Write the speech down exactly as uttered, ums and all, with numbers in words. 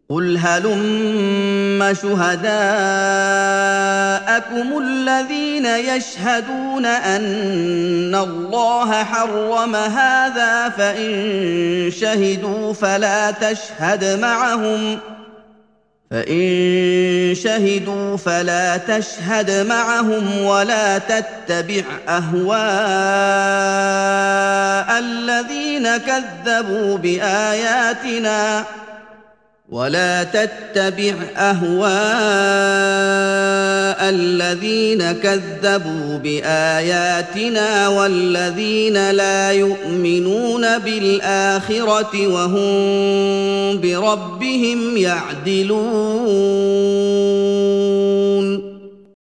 قُلْ هَلُمَّ شُهَدَاءَكُمُ الَّذِينَ يَشْهَدُونَ أَنَّ اللَّهَ حَرَّمَ هَٰذَا ۖ فَإِن شَهِدُوا فَلَا تَشْهَدْ مَعَهُمْ فَإِن شَهِدُوا فَلَا تَشْهَدْ مَعَهُمْ وَلَا تَتَّبِعْ أَهْوَاءَ الَّذِينَ كَذَّبُوا بِآيَاتِنَا ولا تتبع أهواء الذين كذبوا بآياتنا والذين لا يؤمنون بالآخرة وهم بربهم يعدلون